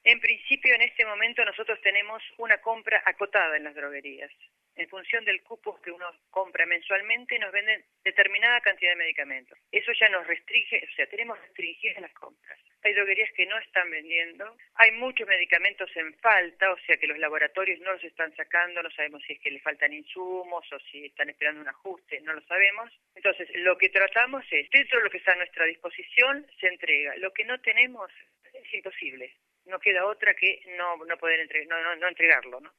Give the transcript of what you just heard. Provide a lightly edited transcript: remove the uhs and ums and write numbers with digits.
En principio, en este momento nosotros tenemos una compra acotada en las droguerías. En función del cupo que uno compra mensualmente, nos venden determinada cantidad de medicamentos. Eso ya nos restringe, o sea, tenemos restringidas las compras. Hay droguerías que no están vendiendo, hay muchos medicamentos en falta, o sea que los laboratorios no los están sacando, no sabemos si es que les faltan insumos o si están esperando un ajuste, no lo sabemos. Entonces, lo que tratamos es, dentro de lo que está a nuestra disposición, se entrega. Lo que no tenemos es imposible. No queda otra que no poder no entregarlo, ¿no?